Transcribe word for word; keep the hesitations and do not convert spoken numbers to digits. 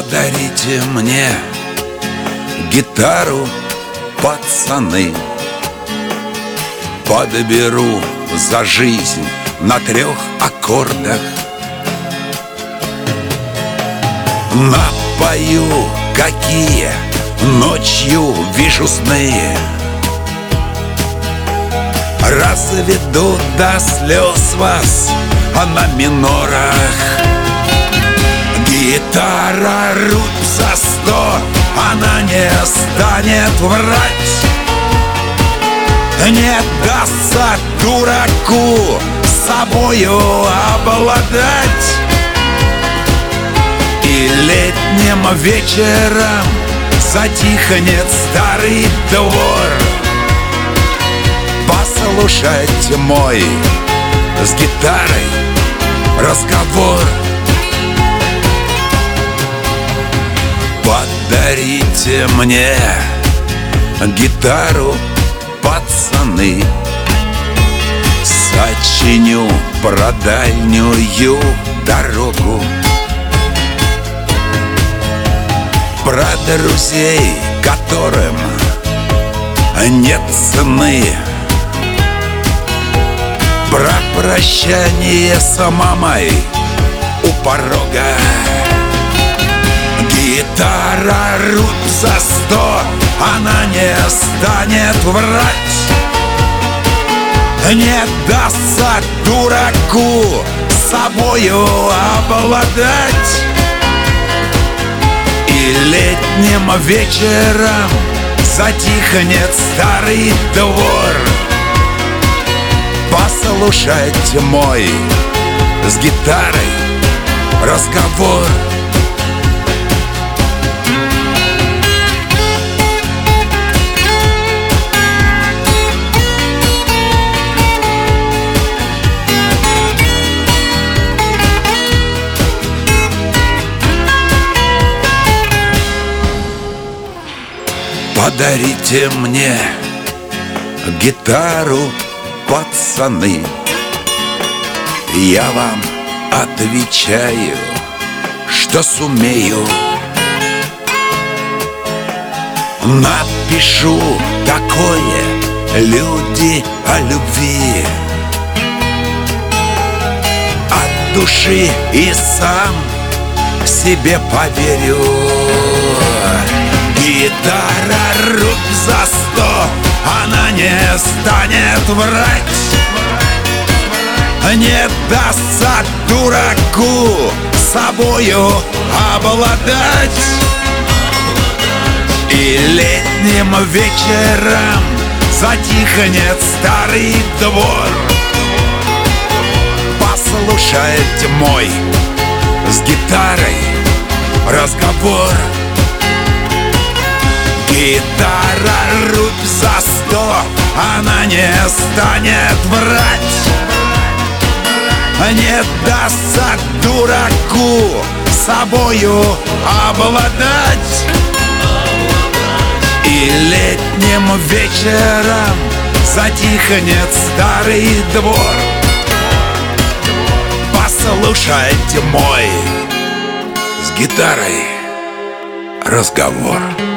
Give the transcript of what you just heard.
Подарите мне гитару, пацаны, подберу за жизнь на трех аккордах. Напою, какие ночью вижу сны, разведу до слез вас на минорах. Гитара рубь за сто, она не станет врать, не дастся дураку собою обладать. И летним вечером затихнет старый двор. Послушайте мой с гитарой разговор. Подарите мне гитару, пацаны, сочиню про дальнюю дорогу, про друзей, которым нет цены, про прощание с мамой у порога. Гитара рубь за сто, она не станет врать, не дастся дураку собою обладать. И летним вечером затихнет старый двор. Послушайте мой с гитарой разговор. Подарите мне гитару, пацаны, я вам отвечаю, что сумею. Напишу такое, люди, о любви, от души и сам себе поверю. Гитара рубь за сто, она не станет врать, не дастся дураку собою обладать. И летним вечером затихнет старый двор. Послушайте мой с гитарой разговор. Гитара рубь за сто, она не станет врать, не дастся дураку собою обладать. И летним вечером затихнет старый двор. Послушайте мой с гитарой разговор.